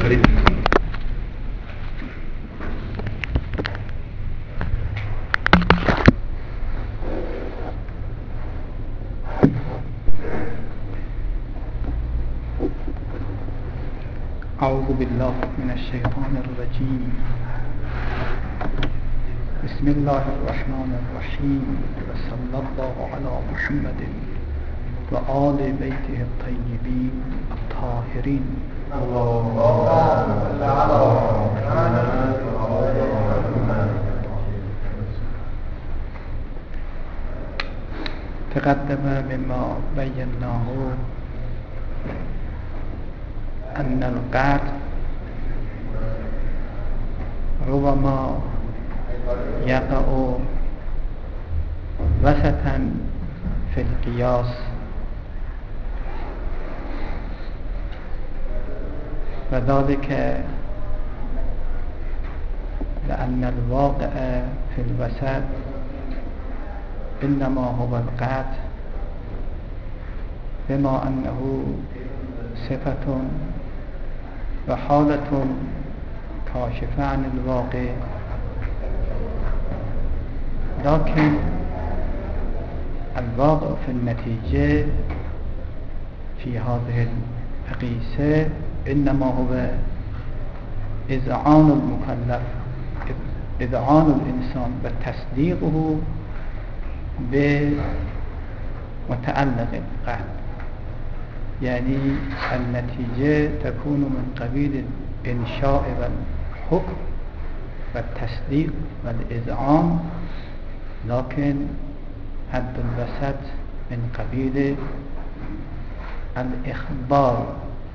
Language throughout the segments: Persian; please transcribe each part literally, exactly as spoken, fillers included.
خرید. اعوذ بالله من الشیطان الرجیم. بسم الله الرحمن الرحیم و صلی الله علی محمد و آل بیته الطیبین الطاهرین. تقدم مما بیناه ان القطع ربما يقع وسطا في القياس، وذلك لأن الواقع في الوسط إنما هو القطع، بما أنه صفة وحالة كاشفة عن الواقع، لكن الواقع في النتيجة في هذه المقيسة إنما هو إذعان المكلف، إذعان الإنسان وتصديقه بمتعلق القلب، يعني النتيجة تكون من قبيل الإنشاء والحكم والتصديق والإذعان، لكن حد الوسط من قبيل الإخبار.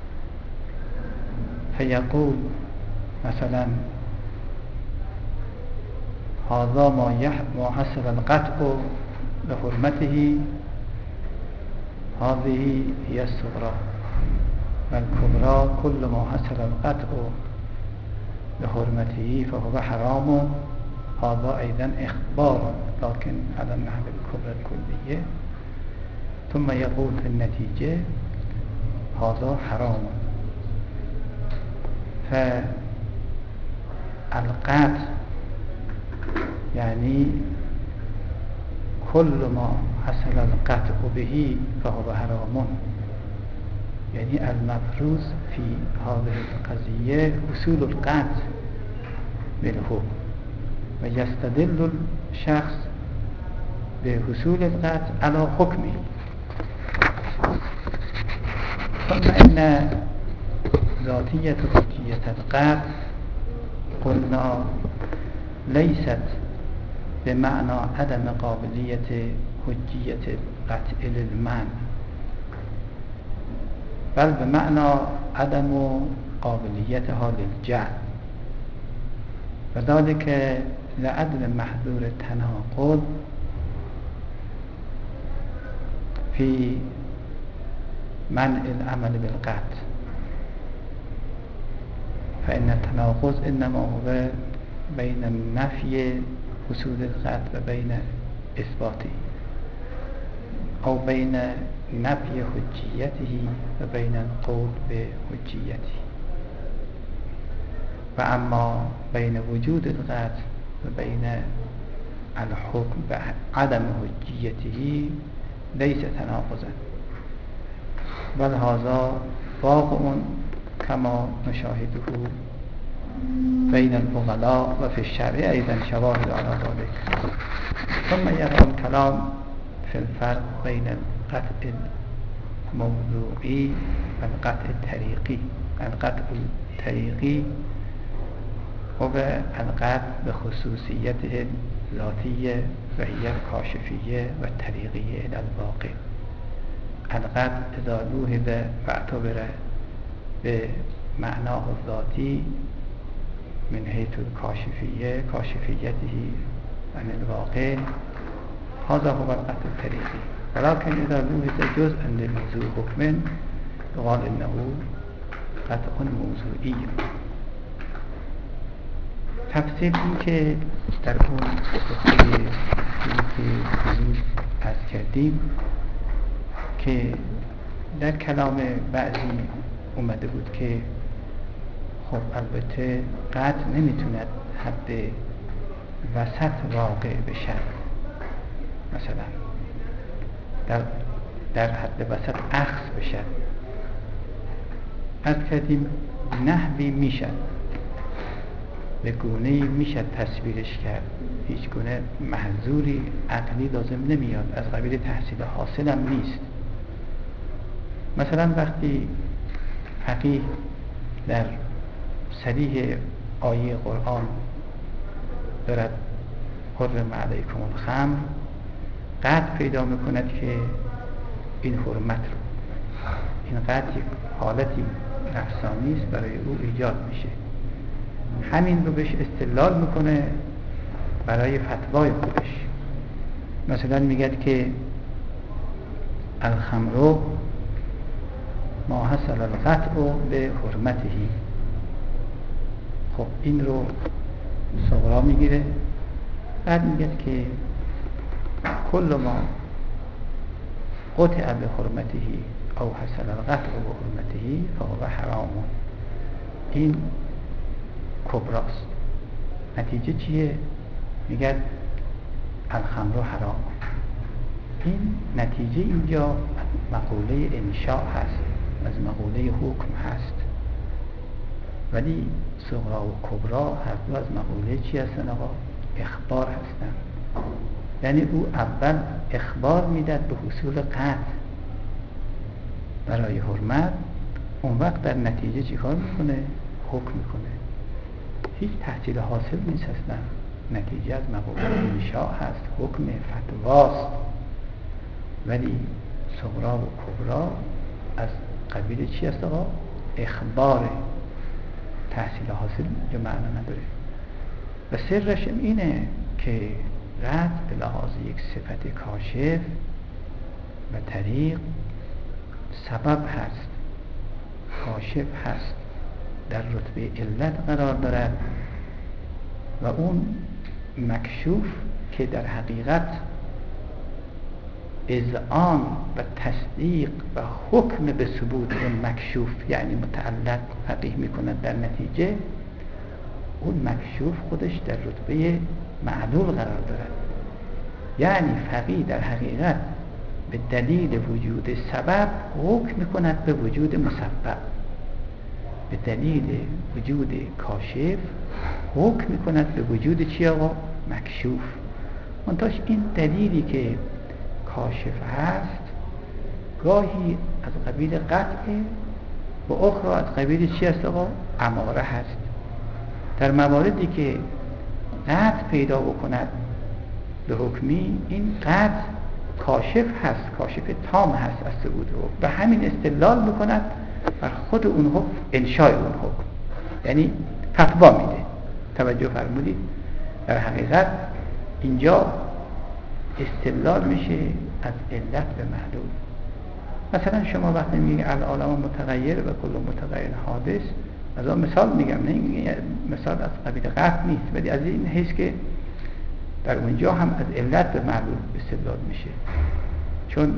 فيقول مثلا هذا ما ما حصل القطع بحرمته، هذه هي الصغرى، والكبرى كل ما حصل القطع بحرمته فهو حرام، هذا أيضا إخبار لكن على النحو الكبرى الكلية. ثم يقول في النتيجة هذا حرام. فالقطع يعني كل ما حصل القطع به فهو حرام، يعني المفروض في هذه القضية حصول القطع بالحكم، ويستدل الشخص بحصول القطع على حكمه. ثم إن ذاتية حجية القطع قلنا ليست بمعنى عدم قابلية حجية القطع للمعنى، بل بمعنى عدم قابليتها للجعل، وذلك لعدم محذور التناقض في منع العمل بالقطع. فإن التناقض إنما هو بين النفي حصول القطع وبين إثباته، أو بين نفي حجيته وبين القول بحجيته. وأما بين وجود القطع وبين الحكم بعدم حجيته ليس تناقضا، بل هذا واقع كما نشاهده بين الفضلاء وفي الشرع أيضا شواهد على ذلك. ثم يقع الكلام في الفرق بين القطع الموضوعي والقطع الطريقي. القطع الطريقي هو القطع بخصوصيته الذاتية وهي الكاشفية والطريقية إلى الواقع. القطع إذا لوحظ واعتبر بمعناه الذاتي من حيث الكاشفية كاشفيته عن الواقع، هذا هو القطع الطريقي. ولكن إذا لوحظ جزءا لموضوع حكم يقال إنه قطع موضوعي. تفسیر این که در اون نقطه که امروز عرض کردیم که در کلام بعضی اومده بود که خب البته قطع نمیتوند حد وسط واقع بشد، مثلا در, در حد وسط اخذ بشد. از کردیم نحوی میشد، به گونه‌ای میشد تصویرش کرد، هیچ گونه محظوری عقلی لازم نمیاد، از قبیل تحصیل حاصل هم نیست. مثلا وقتی فقیه در صریح آیه قرآن دارد حرم علیکم الخمر، قطع پیدا میکند که این حرمت رو، این قطع یک حالتی نفسانی است برای او ایجاد میشه، همین رو بهش استدلال میکنه برای فتوای خودش. مثلا میگه که الخمر ما حصل القطع به حرمتهی. خب این رو صغرا میگیره، بعد میگه که کل ما قطع به حرمتهی او حصل القطع به حرمتهی فهو حرام. این کبراست. نتیجه چیه؟ میگه الخمر حرام. این نتیجه اینجا مقوله انشاء هست، از مقوله حکم هست، ولی صغرا و کبرا هر دو از مقوله چی هستن آقا؟ اخبار هستن. یعنی او اول اخبار میداد به حصول قطع برای حرمت، اون وقت در نتیجه چی کار میکنه؟ حکم میکنه. هیچ تحصیل حاصل نیست اصلا، نتیجه از مقوله انشاء هست، حکم فتواست. ولی صغرا و کبرا از قبیل چی هست آقا؟ اخباره، تحصیل حاصل یا معنا نداره. و سرش اینه که قطع به لحاظ یک صفت کاشف و طریق سبب هست، کاشف هست، در رتبه علت قرار دارد و اون مکشوف که در حقیقت اذعان و تصدیق و حکم به ثبوت اون مکشوف یعنی متعلق فقیه میکند، در نتیجه اون مکشوف خودش در رتبه معلول قرار دارد. یعنی فقیه در حقیقت به دلیل وجود سبب حکم میکند به وجود مسبب، به دلیل وجود کاشف حکم میکند به وجود چی آقا؟ مکشوف. منتهاش این دلیلی که کاشف هست گاهی از قبیل قطعه و اخرى از قبیل چی هست آقا؟ اماره هست. در مواردی که قطع پیدا بکند به حکمی، این قطع کاشف هست، کاشف تام هست از ثبوت حکم، و همین استدلال میکند بر خود اون حکم، انشاء اون حکم، یعنی فتوا میده. توجه فرمودید؟ در حقیقت اینجا استدلال میشه از علت به معلول. مثلا شما وقتی میگه العالم متغیر و کل متغیر حادث، از اون مثال میگم، نه مثال از قبیل قطع نیست، ولی از این حیث که در اونجا هم از علت به معلول استدلال میشه، چون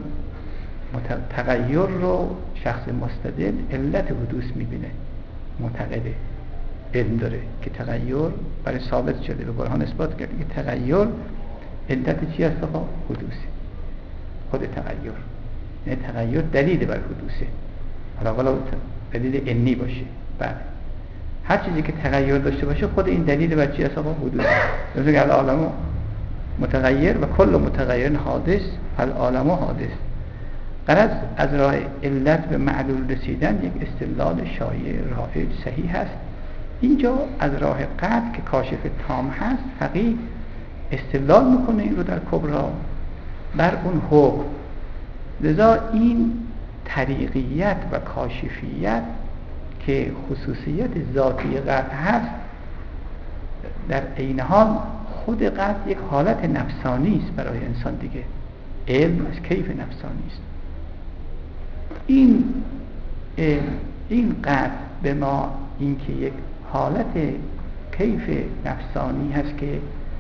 تغییر رو شخص مستدل علت حدوث میبینه، معتقده، علم داره که تغییر برای ثابت شده، به برهان اثبات کرده که تغییر علت چی هست آقا؟ حدوثه. خود تغییر یعنی تغییر دلیل بر حدوثه، حالا ولی دلیل علمی باشه. بله، هر چیزی که تغییر داشته باشه خود این دلیل بر چی هست آقا؟ حدوثه. مثل که العالم متغیر و کل متغیر حادث، العالم حادث. غرض از راه علت به معلول رسیدن یک استدلال شایع رایج صحیح هست. اینجا از راه قطع که کاشف تام هست، فقیه استدلال میکنه این رو در کبرا بر اون حکم. لذا این طریقیت و کاشفیت که خصوصیت ذاتی قطع هست، در عین حال خود قطع یک حالت نفسانی است برای انسان دیگه. علم از کیف نفسانی است. این این قطع به ما اینکه یک حالت کیف نفسانی هست که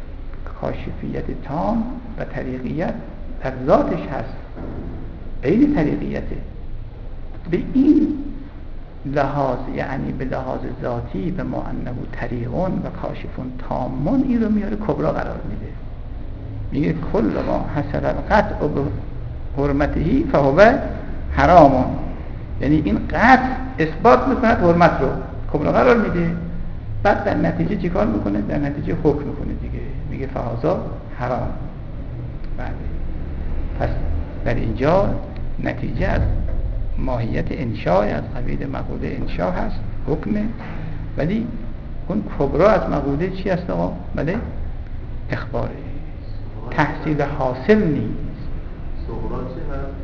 کاشفیت تام و طریقیت در ذاتش هست، عین طریقیته، به این لحاظ یعنی به لحاظ ذاتی به ما انه طریقون و کاشفون تامون این رو میاره کبرا قرار میده. میگه کل ما حصل القطع به حرمتهی فهو حرامون، یعنی این قطع اثبات میکنه حرمت رو، کبرا قرار میده. بعد در نتیجه چی کار میکنه؟ در نتیجه حکم میکنه دیگه، میگه فهذا حرام. بله. پس در اینجا نتیجه از ماهیت انشاء، از قبیل مقوله انشاء هست، حکمه، ولی اون کبرا از مقوله چی هست آقا؟ بله اخباره، تحصیل حاصل نیست. صغرا چی هست؟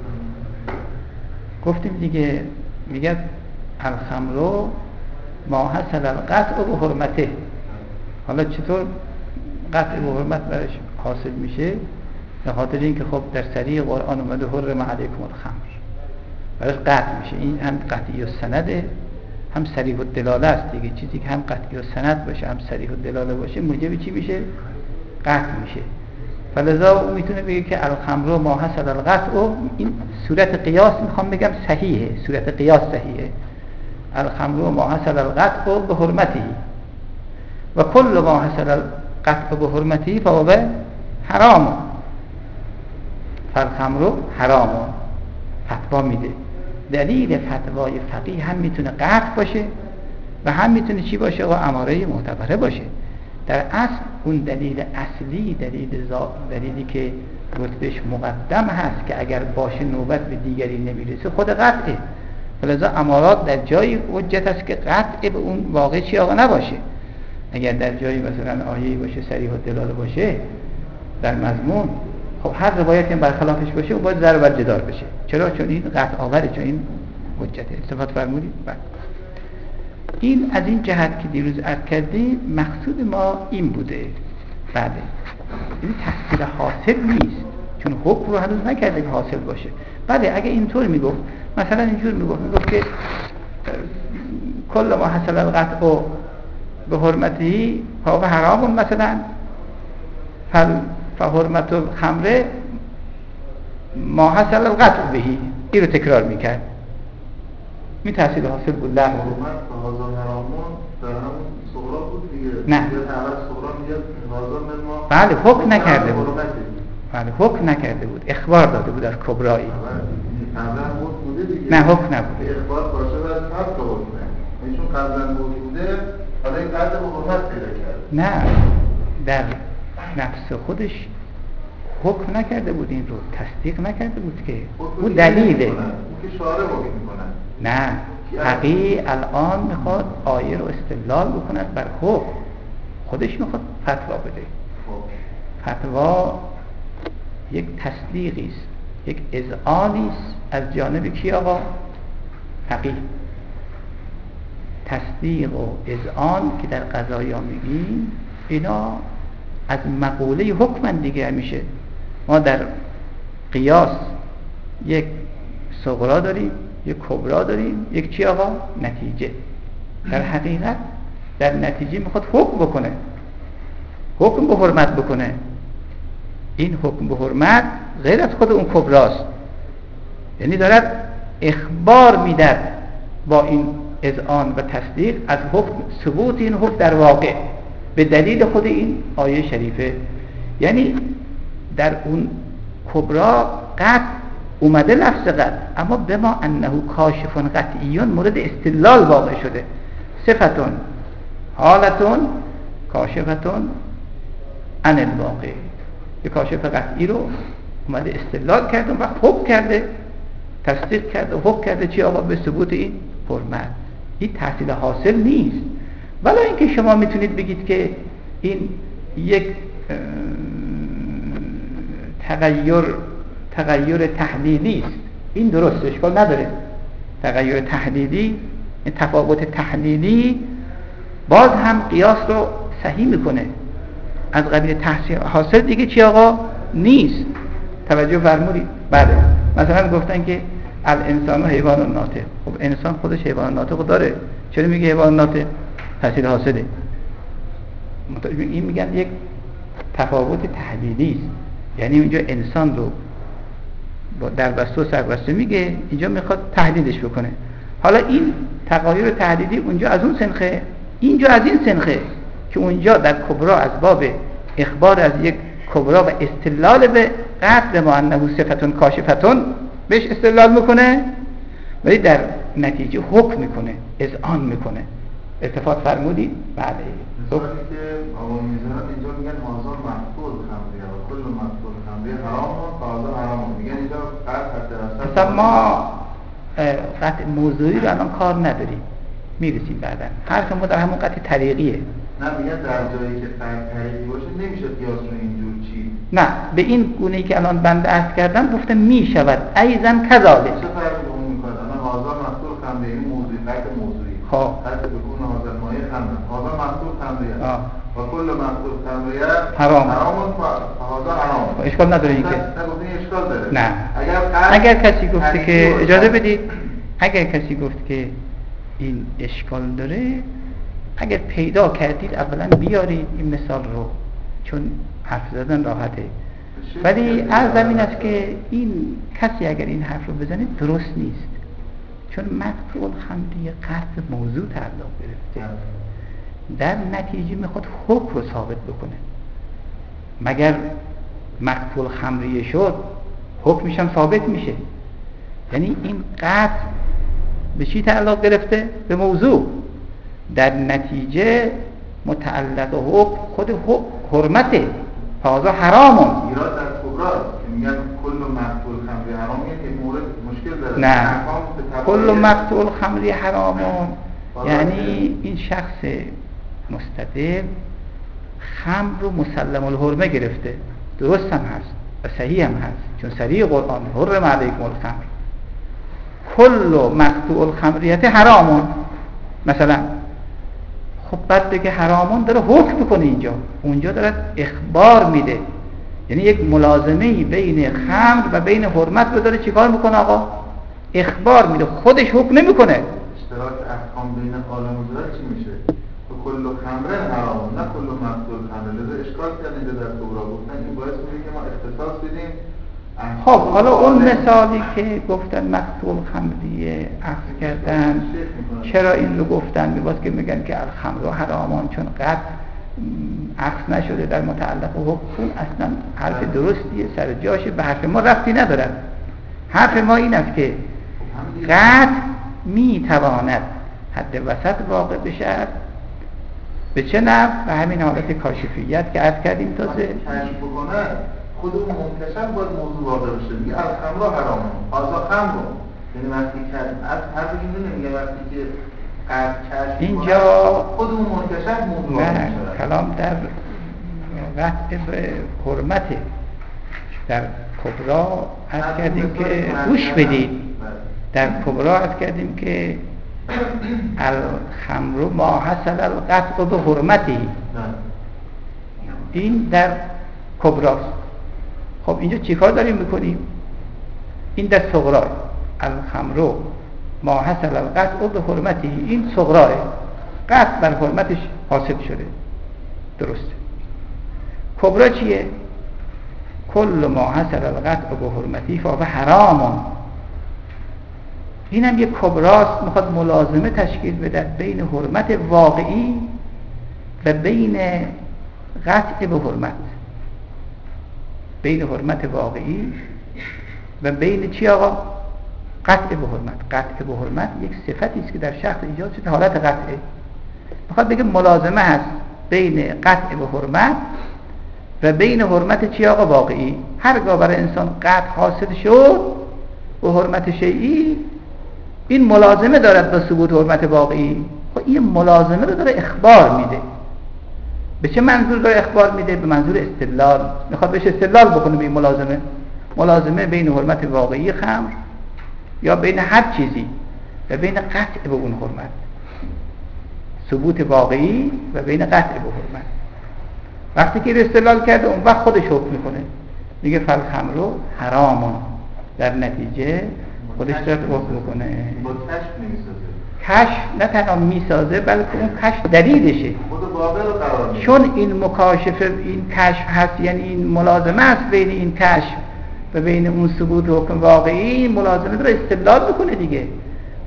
گفتیم دیگه، میگه الخمرو ما حصل القطع به حرمته. حالا چطور قطع به حرمت برش حاصل میشه؟ به خاطر اینکه خب در صریح قرآن اومده حرم علیکم الخمر، برش قطع میشه. این هم قطعی السنده هم صریح الدلاله است دیگه. چیزی که هم قطعی السند باشه هم صریح الدلاله باشه موجب چی میشه؟ قطع میشه. فلذا او میتونه بگه که الخمر ما حصل القطع، این صورت قیاس میخوام بگم صحیحه، صورت قیاس صحیحه. الخمر ما حصل القطع به حرمته و کل ما حصل القطع به حرمته فهو حرام. فالخمر حرام فتوا میده. دلیل فتوای فقیه هم میتونه قطع باشه و هم میتونه چی باشه؟ و اماره معتبره باشه. در اصل اون دلیل اصلی، دلیل زا... دلیلی که رتبهش مقدم هست که اگر باشه نوبت به دیگری نمیرسه خود قطعه. ولذا امارات در جایی حجت است که قطع به اون واقع چی آقا نباشه. اگر در جایی مثلا آیه‌ای باشه صریح الدلاله باشه در مضمون، خب هر روایتی هم برخلافش باشه و باید ضرب الجدال بشه. چرا؟ چون این قطع آوره، چون این حجته. استفاده فرمودید؟ بله. این از این جهت که دیروز عرض کردیم مقصود ما این بوده. بله، این تحصیل حاصل نیست، چون حکم رو هنوز نکرده که حاصل باشه. بله اگه اینطور میگفت، مثلا اینجور میگفت میگفت که کل ما حصل القطع به حرمتی فهو حرام مثلا، فحرمت الخمر ما حصل القطع بهی، این رو تکرار میکرد. می تحصیل حاصل بود. لغو حرمت فهذا حرامون در همون صغرا بود دیگه. نه. یه طرف صغرا میگه فهذا من ما. بله حکم نکرده بود. بله حکم نکرده بود، اخبار داده بود از کبرایی. قبلا حکم بوده دیگه. نه حکم نبوده. اخبار باشه باید حق حکمه. ایشون قبلا حکم بوده، حالا این قدر به حرمت پیدا کرد. نه، در نفس خودش حکم نکرده بود، این رو تصدیق نکرده بود که اون دلیله. اون که شارع حکم میکنه. نه، فقیه الان میخواد آیه رو استدلال بکند بر حکم، خودش میخواد فتوا بده. فتوا یک تصدیقی است، یک اذعانی است از جانب کی آقا؟ فقیه. تصدیق و اذعان که در قضایا میگیم اینا از مقوله حکم دیگه میشه. ما در قیاس یک صغرا داریم، یک کبرا داریم، یک چی آقا؟ نتیجه. در حقیقت در نتیجه میخواد حکم بکنه، حکم به حرمت بکنه. این حکم به حرمت غیر از خود اون کبراست، یعنی دارد اخبار میدهد با این اذعان و تصدیق از حکم، ثبوت این حکم در واقع به دلیل خود این آیه شریفه. یعنی در اون کبرا قطع اومده لفظ قطع، اما به ما انه کاشفون قطعیون مورد استدلال واقع شده. صفتون حالتون کاشفتون عن الواقع، یک کاشف قطعی رو اومده استدلال کرده و حکم کرده، تصدیق کرده، حکم کرده چی آقا؟ به ثبوت این حرمت. این تحصیل حاصل نیست. ولی اینکه شما میتونید بگید که این یک تغییر تغییر تحلیلی است، این درست، اشکال نداره. تغییر تحلیلی، این تفاوت تحلیلی باز هم قیاس رو صحیح میکنه، از قبیل تحصیل حاصل دیگه چی آقا؟ نیست. توجه فرمودید؟ بله. مثلا گفتن که الانسان حیوان ناطق. خب انسان خودش حیوان ناطق داره، چرا میگه حیوان ناطق؟ تحصیل حاصله. این میگن یک تفاوت تحلیلی است، یعنی اینجا انسان رو در بسته و سربسته میگه، اینجا میخواد تحلیلش بکنه. حالا این تغایر تهدیدی اونجا از اون سنخه، اینجا از این سنخه که اونجا در کبرا از باب اخبار از یک کبرا و استدلال به قتل ما انه صفتون کاشفتون بهش استدلال میکنه، ولی در نتیجه حکم میکنه، اذعان میکنه. اتفاق فرمودید؟ بله. مثالی که آقا میزنن اینجا میگن هازا مقتول خمریه و کل مقتول خمریه حرام و هازا حرام، میگن اینجا قطع مثلا ما قطع موضوعی رو الان کار نداریم، میرسیم بعدا. حرف ما در همون قطع طریقیه. نه میگن در جایی که قطع طریقی باشه نمیشه قیاس رو اینجور چی؟ نه، به این گونه‌ای که الان بنده عرض کردم گفتم میشود ایزن کذالک. چه فرقی با اون میکنه؟ الان هازا مقتول خمریه این موضوعی قطع موضوعی خب قطع بکون هازا مایه خمره هازا مقتول خمریه و کل مقتول خمریه حرام حرام و هازا حرام. اشکال نداره این که نه گفتین اشکال داره. نه، اگر اگر کسی گفته که اجازه بدید، اگر کسی گفت که این اشکال داره، اگر پیدا کردید اولا بیارید این مثال رو، چون حرف زدن راحته. ولی عرضم این است که این کسی اگر این حرف رو بزنه درست نیست، چون مقتول خمریه قطع موضوع تعلق گرفته، در نتیجه میخواد حکم رو ثابت بکنه. مگر مقتول خمریه شد حکمش هم ثابت میشه؟ یعنی این قطع به چی تعلق گرفته؟ به موضوع. در نتیجه متعلق حکم خود حرمته، هذا حرامون. ایراد در کبرا که میگن کل مقتول خمری حرام، یک مورد مشکل داره. نه، کل مقتول خمری حرامون یعنی این شخص مستدل خمر رو مسلم الحرمه گرفته، درست هم هست و صحیح هم هست، چون صریح قرآن حرم علیکم الخمر، کل مقتول خمریت حرامون مثلا. خب بعد بگه حرامون داره حکم میکنه، اینجا اونجا داره اخبار میده، یعنی یک ملازمه بین خمر و بین حرمت رو داره چیکار میکنه آقا؟ اخبار میده، خودش حکم نمیکنه. اشتراک احکام بین عالم و ظاهر چی میشه؟ کل خمره حرام نه کل مقتول خمره. لذا اشکال کردن در کبرا گفتن این باعث میشه که ما اختصاص بدیم. خب حالا اون مثالی که گفتن مقتول خمریه عقل کردن، چرا این رو گفتن؟ میباید که میگن که الخمر حرامان، چون قد عقل نشده در متعلق و حکم. اصلا حرف درستیه، سر جاشه، به حرف ما ربطی ندارد. حرف ما این است که قد میتواند حد وسط واقع بشد. به چه نحو؟ به همین حالت کاشفیت که عرض کردیم تازه. کشف بکنه خود اون منکشف باید موضوع واقع بشه. میگه الخمر حرامه، هازا خمر. یعنی وقتی که از حرفشون نمیگه وقتی که قد کشف اینجا خود اون منکشف موضوع واقع نه، بشه. کلام در قطع به حرمته. در کبرا عرض کردیم که گوش بدید، در کبرا عرض کردیم که الخمر ما حصل القطع به حرمتی، این در کبراست. خب اینجا چیکار داریم میکنیم؟ این در صغرا، الخمر ما حصل القطع به حرمتی، این صغراه، قطع بر حرمتش حاصل شده، درسته. کبرا چیه؟ کل ما حصل القطع به حرمتی فهو حرام. این هم یک کبراست، میخواد ملازمه تشکیل بده بین حرمت واقعی و بین قطع به حرمت، بین حرمت واقعی و بین چی آقا؟ قطع به حرمت. قطع به حرمت یک صفتی است که در شخص ایجاد شده، حالت قطعه. میخواد بگه ملازمه هست بین قطع به حرمت و بین حرمت چی آقا؟ واقعی. هرگاه برای انسان قطع حاصل شد به حرمت شیئی، این ملازمه دارد با ثبوت حرمت واقعی. خب این ملازمه رو داره اخبار میده. به چه منظور داره اخبار میده؟ به منظور استدلال. میخواد بهش استدلال بکنه به این ملازمه. ملازمه بین حرمت واقعی خمر یا بین هر چیزی و بین قطع به اون حرمت، ثبوت واقعی و بین قطع به حرمت. وقتی که استدلال کرده اون وقت خودش حکم میکنه، میگه فالخمر حرامون، در نتیجه خودش داره حکم میکنه. با کشف نمیسازه. کشف نه تنها میسازه بلکه اون کشف دلیلشه. خود واقع رو قرار میده. چون این مکاشفه، این کشف هست، یعنی این ملازمه است بین این کشف و بین اون ثبوت حکم واقعی. این ملازمه رو استدلال میکنه دیگه.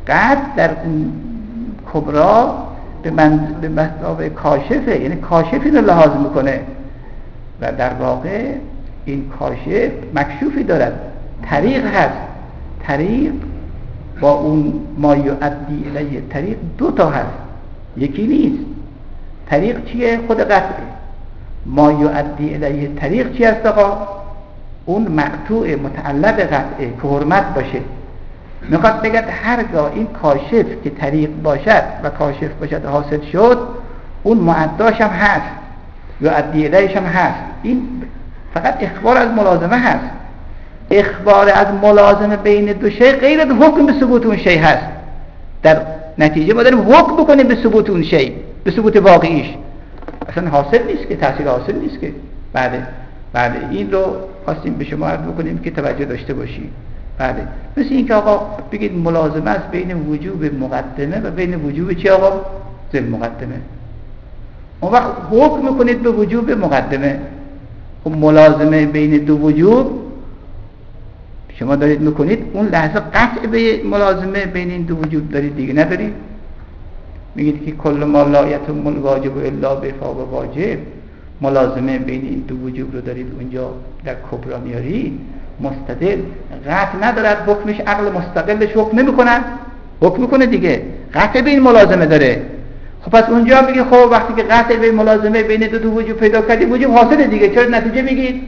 قطع در اون کبرا به من به مثابه کاشفه، یعنی کاشف اینو لحاظ میکنه و در واقع این کاشف مکشوفی دارد، طریق هست. طریق با اون ما یؤدی الیه طریق دو تا هست، یکی نیست. طریق چیه؟ خود قطعه. ما یؤدی الیه طریق چی هست آقا؟ اون مقطوع متعلق قطعه که حرمت باشه. میخواد بگه هرگاه این کاشف که طریق باشد و کاشف باشد حاصل شد، اون معداش هم هست، یؤدی الیهش هم هست. این فقط اخبار از ملازمه هست. اخبار از ملازمه بین دو شی غیر از حکم به ثبوت اون شی هست. در نتیجه ما داریم حکم بکنیم به ثبوت اون شی، به ثبوت واقعیش. اصلا حاصل نیست که، تحصیل حاصل نیست که. بله بله این رو خواستیم به شما عرض بکنیم که توجه داشته باشید. بله مثل این که آقا بگید ملازمه است بین وجوب مقدمه و بین وجوب چی آقا؟ ذل مقدمه. اون وقت حکم میکنید به وجوب مقدمه. خب ملازمه بین دو وجوب شما دارید میکنید، اون لحظه قطع به ملازمه بین این دو وجوب دارید دیگه، ندارید. میگید که کل ما لا یتم الواجب الا به فوق واجب، ملازمه بین این دو وجوب رو دارید اونجا در کبرا میارید، مستدل قطع ندارد، حکمش عقل مستقلش حکم نمیکنه، حکم میکنه دیگه، قطع به این ملازمه داره. خب پس اونجا میگه خب وقتی که قطع به ملازمه بین دو, دو وجوب پیدا کردی، وجوب حاصله دیگه، چرا نتیجه میگید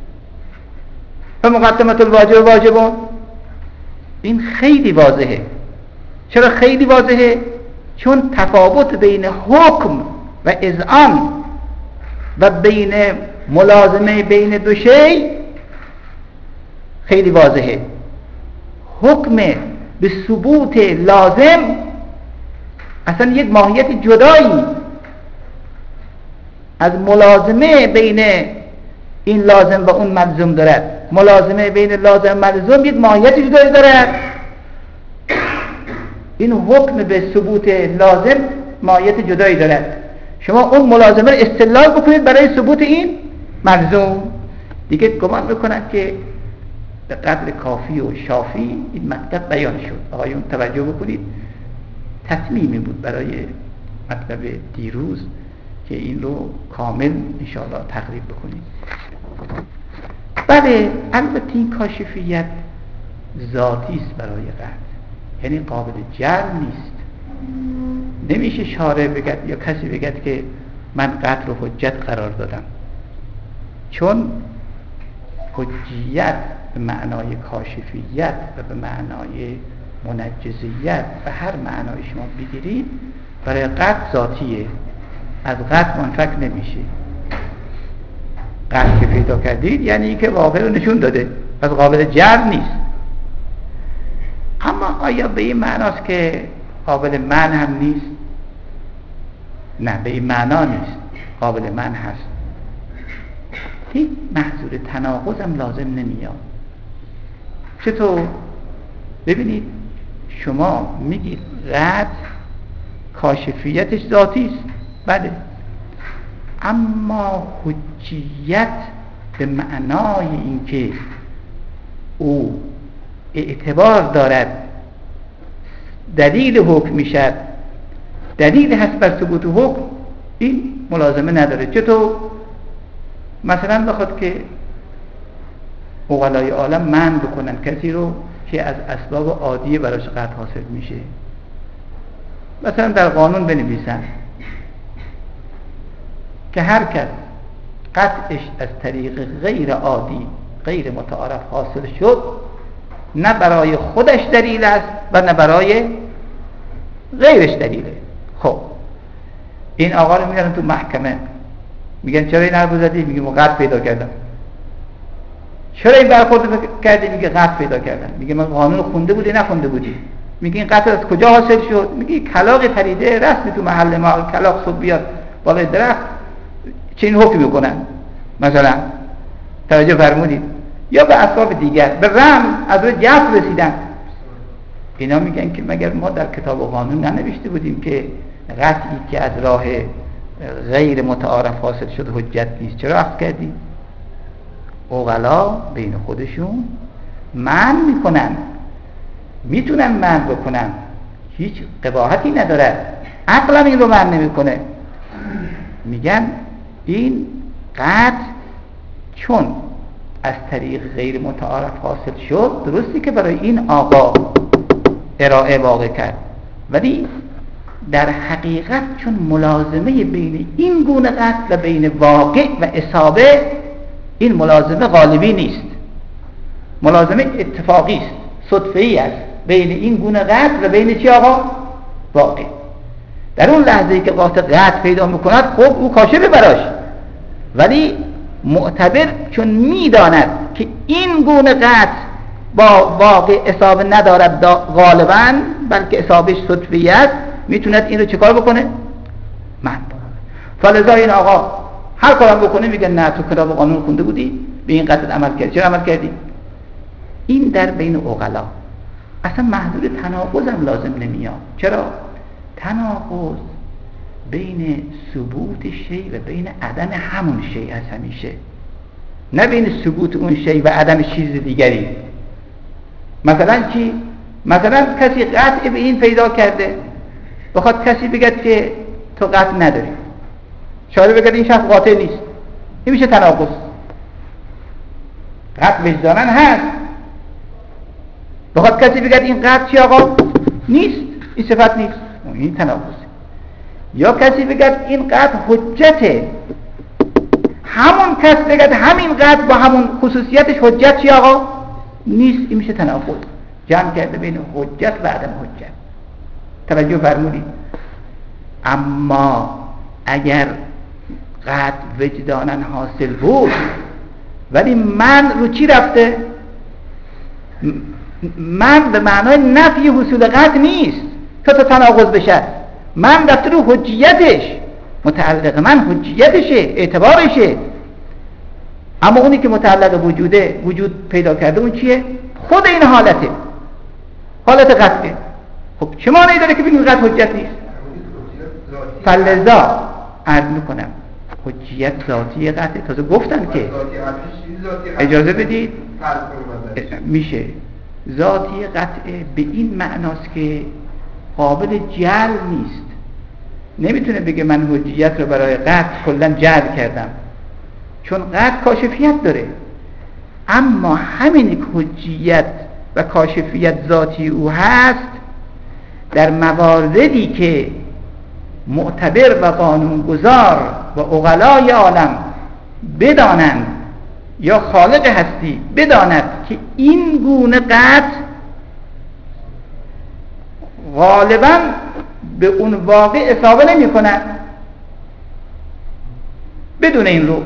و مقدمت الواجب واجبون؟ این خیلی واضحه. چرا خیلی واضحه؟ چون تفاوت بین حکم و اذعان و بین ملازمه بین دو شی خیلی واضحه. حکم به ثبوت لازم اصلا یک ماهیت جدایی از ملازمه بین این لازم و اون ملزوم دارد. ملازمه بین لازم و ملزوم یک ماهیت جدایی دارد. این حکم به ثبوت لازم ماهیت جدایی دارد. شما اون ملازمه رو استدلال بکنید برای ثبوت این ملزوم، دیگه گمان میکنن که به قدر کافی و شافی این مطلب بیان شد. آقایون توجه بکنید، تطمیمی بود برای مطلب دیروز که این رو کامل انشاءالله تقریب بکنید. بله البته این کاشفیت ذاتی است برای قطع، یعنی قابل جعل نیست. نمیشه شارع بگد یا کسی بگد که من قطع رو حجت قرار دادم، چون حجیت به معنای کاشفیت و به معنای منجزیت و هر معنای شما بگیرید برای قطع ذاتیه، از قطع منفک نمیشه. قطع که پیدا کردید یعنی این که واقع رو نشون داده، پس قابل جعل نیست. اما آیا به این معناست که قابل منع هم نیست؟ نه، به این معنا نیست، قابل منع هست. هیچ محضور تناقض هم لازم نمیاد. چطور؟ ببینید شما میگید قطع کاشفیتش ذاتی است، بله، اما حجیت به معنای اینکه او اعتبار دارد، دلیل حکم میشد، دلیل هست بر ثبوت حکم، این ملازمه نداره. چطور؟ مثلا بخواد که عقلای عالم منع بکنن کسی رو که از اسباب عادیه براش قطع حاصل میشه، مثلا در قانون بنویسن که هر کس قطعش از طریق غیر عادی غیر متعارف حاصل شد، نه برای خودش دلیل است و نه برای غیرش دلیله. خب این آقا رو میارن تو محکمه، میگن چرا این حرفو زدی؟ میگه من قطع پیدا کردم. چرا این برخورد کردی؟ میگه قطع پیدا کردم. میگه من قانون خونده بودی نخونده بودی؟ میگه این قطع از کجا حاصل شد؟ میگه کلاغ پریده رسمی تو محل ما، کلاغ صبح بیاد بالای درخت چه این حکم میکنن مثلا. توجه فرمودید؟ یا به اسباب دیگر، به رم از روی جف رسیدن. اینا میگن که مگر ما در کتاب و قانون ننوشته بودیم که قطعی که از راه غیر متعارف حاصل شد حجت نیست؟ چرا عقد کردی؟ عقلا بین خودشون منع میکنن، میتونن منع بکنن، هیچ قباحتی نداره، عقلم این رو من نمیکنه. میگن این قطع چون از طریق غیر متعارف حاصل شد، درستی که برای این آقا ارائه واقع کرد، ولی در حقیقت چون ملازمه بین این گونه قطع و بین واقع و اصابه، این ملازمه غالبی نیست، ملازمه اتفاقی است، صدفه‌ای است بین این گونه قطع و بین چی آقا؟ واقع. در اون لحظه‌ای که قاطع قطع پیدا میکند، خب او کاشفه براش، ولی معتبر چون میداند که این گونه قطع با واقع اصابه ندارد غالبا، بلکه اصابهش صدفه‌ای است، میتوند این رو چکار بکنه؟ من فلذا این آقا هر کارم بکنه میگه نه تو کتاب قانون خونده بودی، به این قطعه عمل کردی، چرا عمل کردی؟ این در بین عقلا اصلا محدود تناقض هم لازم نمیاد. چرا؟ تناقض بین ثبوت شی و بین عدم همون شی از همیشه، نه بین ثبوت اون شی و عدم چیز دیگری. مثلا چی؟ مثلا کسی قطع به این پیدا کرده، بخواد کسی بگد که تو قطع نداری، شاید بگد این شخص قاطع نیست، این میشه تناقض. قطع وجدانن هست، بخواد کسی بگد این قطع چی آقا؟ نیست، این صفت نیست، این تناقض. یا کسی بگد این قطع حجته، همون کس بگد همین قطع با همون خصوصیتش حجت چی آقا؟ نیست، این میشه تناقض. جمع کرده بین حجت و عدم حجت. توجه فرمودید؟ اما اگر قطع وجداناً حاصل بود ولی من رو چی رفته؟ من به معنای نفی حصول قطع نیست که تا تناقض بشه، من رفته رو حجیتش، متعلق من حجیتشه، اعتبارشه. اما اونی که متعلق وجوده، وجود پیدا کرده، اون چیه؟ خود این حالته، حالت قطعه. خب چه معنی داره که بگیم قطع حجت نیست؟ فلذا عرض میکنم حجیت ذاتی قطعه. تازه گفتن که اجازه بدید میشه ذاتی قطعه به این معناست که قابل جعل نیست. نمیتونه بگه من حجیت رو برای قطع کلا جعل کردم، چون قطع کاشفیت داره. اما همین که حجیت و کاشفیت ذاتی او هست، در مواردی که معتبر و قانونگذار و عقلای عالم بدانند یا خالق هستی بداند که این گونه قطع غالبا به اون واقع اصابه نمی کند، بدون این رو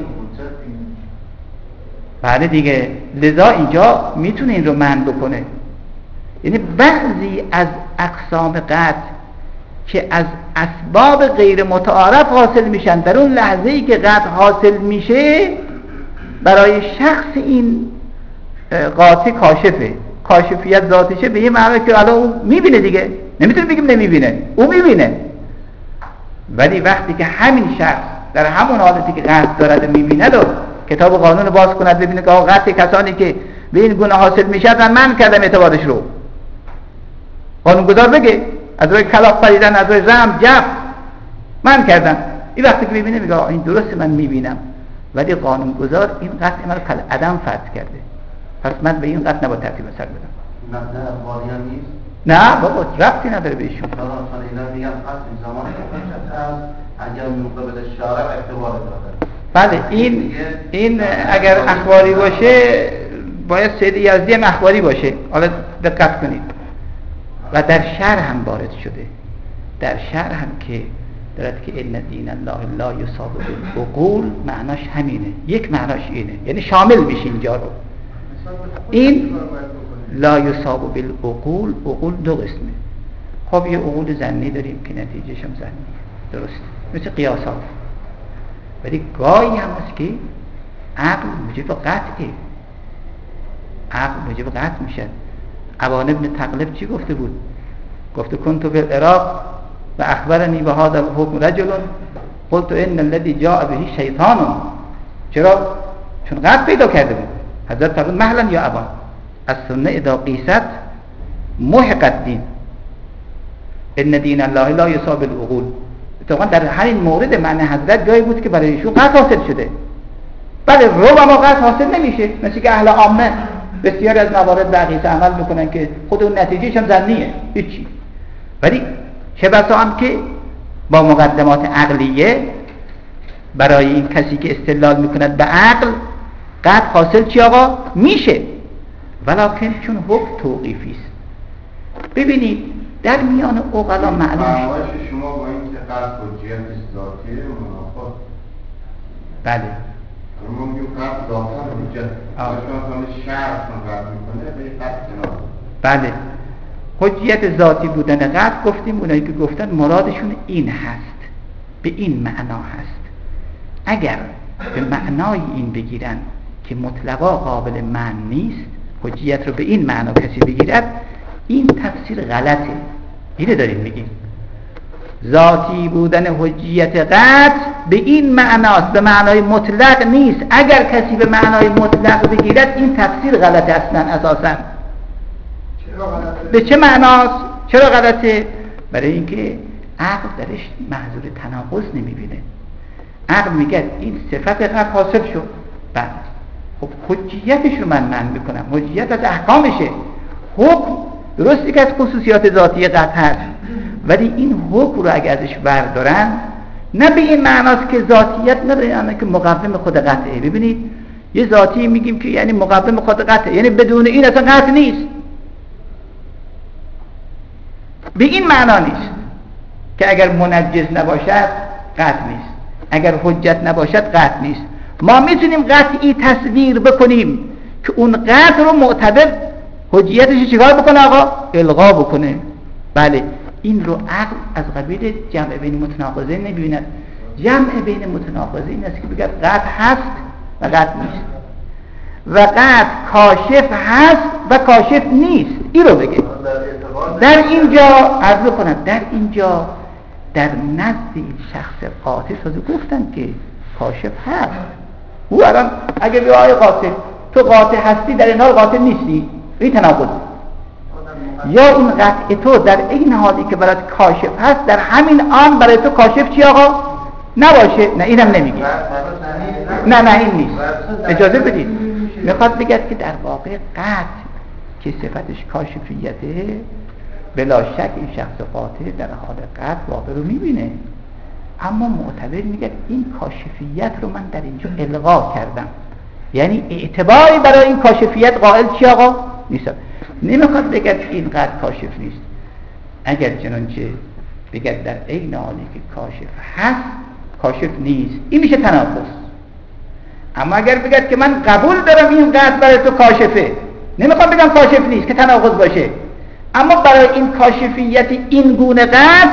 بعد دیگه، لذا اینجا میتونه این رو منع بکنه. یعنی بعضی از اقسام قطع که از اسباب غیر متعارف حاصل میشن، در اون لحظه ای که قطع حاصل میشه برای شخص این قاطع کاشفه، کاشفیت ذاتیشه، به یه معنی که الان اون میبینه دیگه، نمیتونه بگیم نمیبینه، اون میبینه. ولی وقتی که همین شخص در همون حالتی که قطع دارد میبینه و کتاب قانون باز کند ببینه که آقا قطع کسانی که به این گونه حاصل میشن من کردم اعتبارش رو، قانونگذار بگه از روی کلاف پریدن، از روی رحم جف من کردم، این وقتی که میبینه میگه آقا این درسته من میبینم، ولی قانونگذار این قطع من کل عدم فرض کرده، پس من به این قطع نباید ترتیب سر بدم. نه نه واقعا نیست. نه بابا ربطی نداره بهشون. اینا میگن قطع زمان اگر مقابل شارع اعتبار داره. بله این این اگر اخباری باشه باید سید یزدی هم اخباری باشه. حالا دقت کنید. و در شرع هم وارد شده، در شرع هم که دارد که ان دین الله لا یصاب بالعقول، معناش همینه، یک معناش اینه، یعنی شامل میشه اینجا رو. این لا یصاب بالعقول، عقول دو قسمه. خب یه عقول ظنی داریم که نتیجهش هم ظنیه، درست، مثل قیاسات. ولی گاهی هم هست که عقل موجب قطعه، عقل موجب قطع میشه. ابان ابن تغلب چی گفته بود؟ گفته کنتو فی العراق و اخبرنی به هذا الحکم رجل قلت ان الذي جاء به شیطان. چرا؟ چون قطع پیدا کرده بود. حضرت فرمود مهلا یا ابان، از سنه اذا قیست محق الدین. ان دین الله لا یصاب العقول. اتفاقا در همین مورد معنی حضرت جایی بود که برای ایشون قطع حاصل شده. بله ربما قطع حاصل نمیشه، مثل که اهل عامه بسیاری از موارد بقیه عمل میکنن که خود اون نتیجهش هم ظنیه هیچی، ولی چه بسا هم که با مقدمات عقلیه برای این کسی که استدلال میکند به عقل قطع حاصل چی آقا میشه، ولکن چون حکم توقیفی است. ببینید در میان عقلا معلوم شد شما با این که قطع حجیت ذاتیه منافات. بله ما میگیم قطع ذاتن حجت شما همه شرط قطع میکنه به قطع کنار. بله حجیت ذاتی بودن قطع گفتیم اونایی که گفتن مرادشون این هست، به این معنا هست. اگر به معنای این بگیرن که مطلقا قابل معنی نیست، حجیت رو به این معنا کسی بگیرد، این تفسیر غلطه. اینه داریم میگیم ذاتی بودن حجیت قطع به این معناست، به معنای مطلق نیست. اگر کسی به معنای مطلق بگیرد این تفسیر غلطه اصلا اساسا. به چه معناست؟ چرا غلطه؟ برای اینکه عقل درش محضور تناقض نمیبینه. عقل میگه این صفت قطع حاصل شد، بعد خب حجیتش رو من من میکنم، حجیت از احکامشه. حکم درسته که از خصوصیات ذاتی قطع هست، ولی این حکم رو اگه ازش بردارن نه به این معناست که ذاتیت نداره، یعنی که مقوم خود قطعه. ببینید یه ذاتی میگیم که یعنی مقوم خود قطعه، یعنی بدون این اصلا قطع نیست. به این معنا نیست که اگر منجز نباشد قطع نیست، اگر حجت نباشد قطع نیست. ما میتونیم قطعی تصویر بکنیم که اون قطع رو معتبر حجیتش چیکار بکنه آقا؟ الغا بکنه. بله این رو عقل از قبیل جمع بین متناقضین نبیند. جمع بین متناقضین است که بگه قطع هست و قطع نیست، و قطع کاشف هست و کاشف نیست. این رو بگه. در اینجا عرض کنم در اینجا در نزد این شخص قاطع سازو گفتن که کاشف هست. او الان اگه بگه آقای قاطع تو قاطع هستی در این حال قاطع نیستی، این تناقض. یا این قطع تو در این حالی که برات کاشف هست در همین آن برای تو کاشف چی آقا؟ نباشه. نه اینم نمیگه. نه نه این نیست. اجازه بدید. میخواد بگه که در واقع قطع که صفتش کاشفیته بلا شک این شخص قاطع در حال قطع واقع رو میبینه، اما معتبر میگه این کاشفیت رو من در اینجا الغا کردم، یعنی اعتباری برای این کاشفیت قائل چی آقا؟ نیست. نمیخواد بگه این قطع کاشف نیست. اگر چنانچه بگه در این حالی که کاشف هست کاشف نیست، این میشه تناقض. اما اگر بگه که من قبول دارم این قطع برای تو کاشفه، نمیخوام بگم کاشف نیست که تناقض باشه، اما برای این کاشفیت این گونه قطع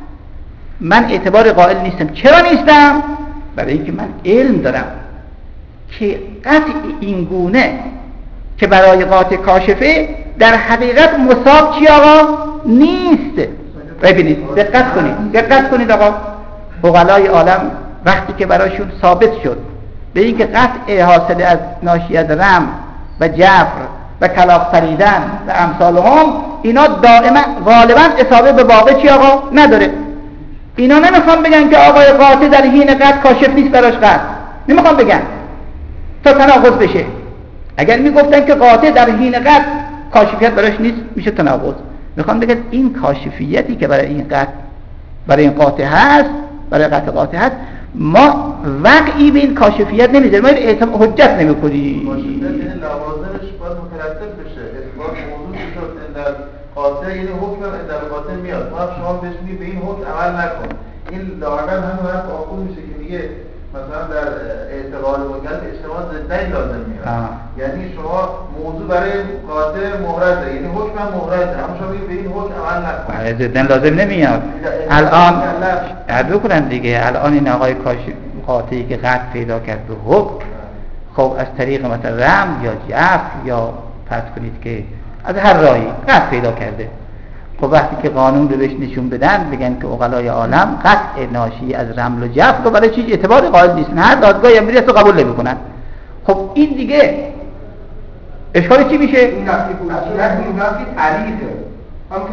من اعتبار قائل نیستم. چرا نیستم؟ برای اینکه من علم دارم که قطع این گونه که برای قاطع کاشفه در حقیقت مصاب چی آقا؟ نیست. ببینید دقت کنید دقت کنید آقا، عقلای عالم وقتی که براشون ثابت شد به اینکه قطع حاصل از ناشی از رم و جفر و کلاغ پریدن و امثال هم، اینا دائما غالبا اصابه به واقع چی آقا؟ نداره. اینا نمیخوام بگن که آقای قاطع در حین قطع کاشف نیست براش قطع، نمیخوام بگن تا تناقض بشه. اگر میگفتن که قاطع در حین قطع کاشفیت براش نیست میشه تناقض. میخوام بگن این کاشفیتی که برای این قطع برای این قاطع هست، برای قطع قاطع هست، ما وقعی به این کاشفیت نمیذاریم، ما اعتماد حجت نمیکنیم. لوازمش باید مترتب بشه. اثبات موضوع شد در قاطع، این حکم در قاطع میاد، ما شما بهش میگید به این حکم عمل نکن. این لااقل هم حرف آخون میشه که میگه مثلا در اعتقاد مکلف اجتماع ضدی لازم میاد. یعنی شما موضوع برای قاطع مهرزه، یعنی حکم هم مهرزه، اما شما میگید به این حکم عمل نکن. ضدن لازم نمیاد. الان عرض کنم دیگه، الان این آقای قاطعی که قطع پیدا کرد به حکم، خب از طریق مثلا رم یا جفر یا فرض کنید که از هر راهی قطع پیدا کرده، خب وقتی که قانون رو بهش نشون بدن بگن که عقلای عالم قطع ناشی از رمل و جفر رو برای چیز اعتبار قائل نیستن، هر دادگاهی امری رو قبول نمیکنن. خب این دیگه اشکال چی میشه؟ این نفی پوشیدن این نفی تعریفه، هم که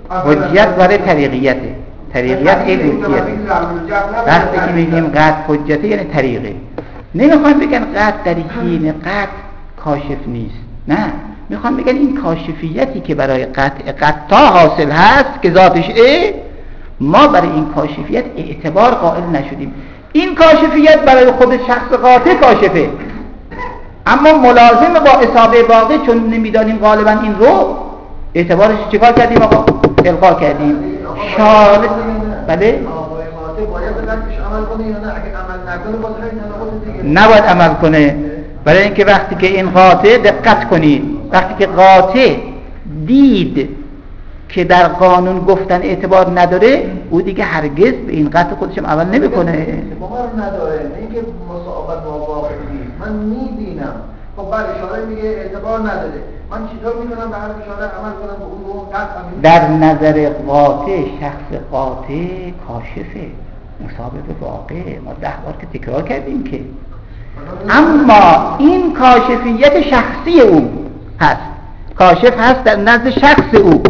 حجیت برای طریقیته. طریقیت علویته. وقتی که میگیم قطع حجته یعنی طریقه. نمیخوان بگن قطع در حین قطع کاشف نیست، نه، میخوان بگن این کاشفیتی که برای قطع قطع حاصل هست که ذاتش اه، ما برای این کاشفیت اعتبار قائل نشدیم. این کاشفیت برای خود شخص قاطع کاشفه، اما ملازم با اصابه باقی چون نمیدانیم غالبا این رو اعتبارش چیکار کردیم آقا؟ القا کردیم. شارع بله نباید عمل کنه، برای اینکه وقتی که این قاطع، دقت کنید، وقتی که قاطع دید که در قانون گفتن اعتبار نداره، او دیگه هرگز به این قطع خودشم عمل نمیکنه. اعتبار نداره، نه اینکه مصاحبت با واقع نیست. من میبینم خب بعد اشاره میگه اعتبار نداره، من چطور میتونم به هر اشاره عمل کنم به اون رو قطع؟ در نظر قاطع، شخص قاطع کاشفه، مصاحبه به واقع. ما ده بار که تکرار کردیم که اما این کاشفیت شخصی او هست، کاشف هست در نزد شخص او،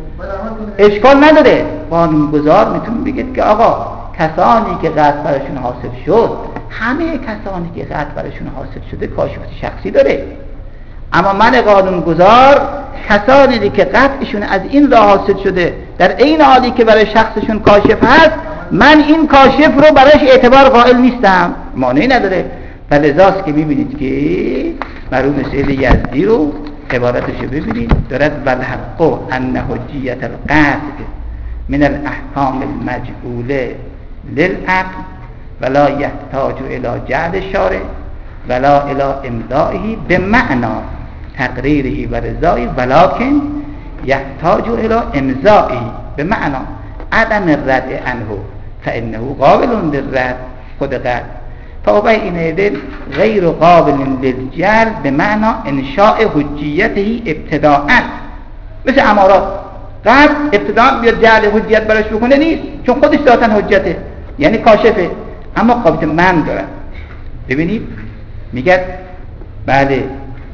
اشکال نداره. قانونگذار میتونه بگید که آقا کسانی که قطع براشون حاصل شد، همه کسانی که قطع براشون حاصل شده کاشفیت شخصی داره، اما من قانونگذار کسانی که قطعشون از این راه حاصل شده در این حالی که برای شخصشون کاشف هست، من این کاشف رو براش اعتبار قائل نیستم، مانعی نداره. و لذاست که میبینید که مرحوم سید یزدی رو عبارتش رو ببینید، دارد والحق ان حجیت القطع من الاحکام المجعوله للعقل ولا یحتاج الى جعل الشارع ولا الى امضائه بمعنى تقریره و رضایه ولكن یحتاج الى امضائه بمعنى عدم الرد عنه فانه قابل للرد خود قطع فبعینئذ غیر قابل للجعل بمعنى انشاء حجیته ابتداءً. مثل امارات قطع ابتداء بیاد جعل حجیت براش بکنه نیست، چون خودش ذاتاً حجته، یعنی کاشفه، اما قابل من دارن. ببینید میگه بله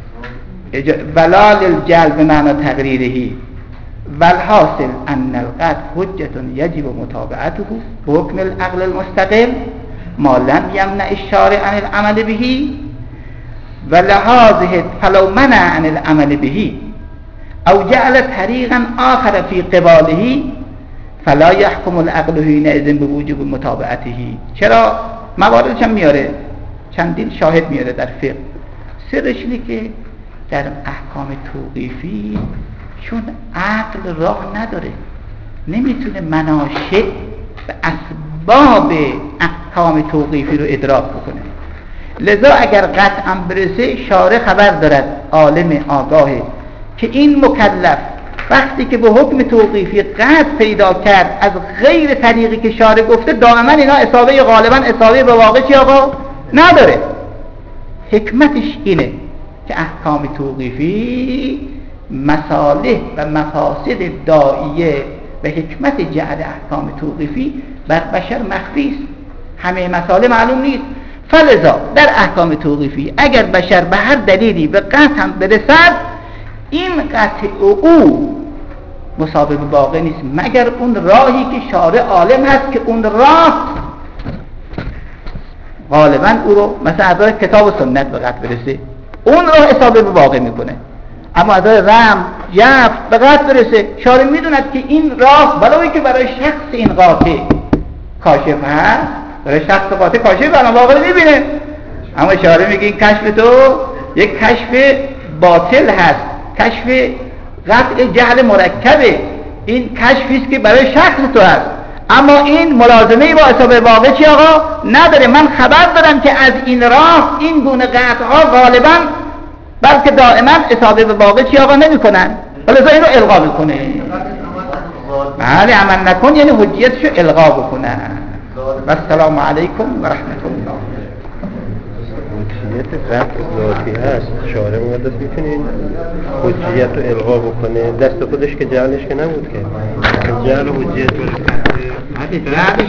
ولا للجعل بمعنى تقریره والحاصل ان القطع حجة یجب متابعته بحکم العقل المستقل ما لم یمنع الشارع عن العمل به ولهذه فلو منع عن العمل به او جعل طریقا آخر في قباله فلا يحكم العقل حينئذ بوجوب متابعته. چرا؟ مواردش هم میاره، چندین شاهد میاره در فقه. سرش اینه که در احکام توقیفی چون عقل راه نداره، نمیتونه مناشئ و اسباب احکام توقیفی رو ادراک بکنه، لذا اگر قطعا برسه شارع خبر دارد، عالم آگاهه که این مکلف وقتی که به حکم توقیفی قطع پیدا کرد از غیر طریقی که شارع گفته، دائما اینا اصابه غالبا اصابه به واقع چی آقا؟ نداره. حکمتش اینه که احکام توقیفی مصالح و مفاسد داعیه و حکمت جعل احکام توقیفی بر بشر مخفی است، همه مسائل معلوم نیست. فلذا در احکام توقیفی اگر بشر به هر دلیلی به قطع هم برسد، این قطع او مسابقه باقی نیست مگر اون راهی که شارع عالم هست که اون راه غالبا او رو مثلا از راه کتاب و سنت به قطع برسه، اون راه اصابه به واقع میکنه. اما از راه رم جف به قطع برسه، شارع میدوند که این راه بلایی که برای شخص این قاطع کاشف هست، برای شخص قاطع کاشف برای واقع میبینه، اما شارع میگه این کشف تو یک کشف باطل هست، کشف قطع جهل مرکبه، این کشفی است که برای شخص تو هست، اما این ملازمه با اصابه واقع چی آقا نداره. من خبر دارم که از این راه این گونه قطع ها غالبا بلکه دائما اصابه به واقع چی آقا نمی کنن، ولذا این رو الغا بکنه. بله عمل نکن یعنی حجیتش رو الغا بکنن. و السلام علیکم و رحمت الله. حجیت قطع ذاتی هست، شارع مقدس میتونه این حجیت رو الغا بکنه، دست خودش که جعلش که نبود که جعل حجیت رو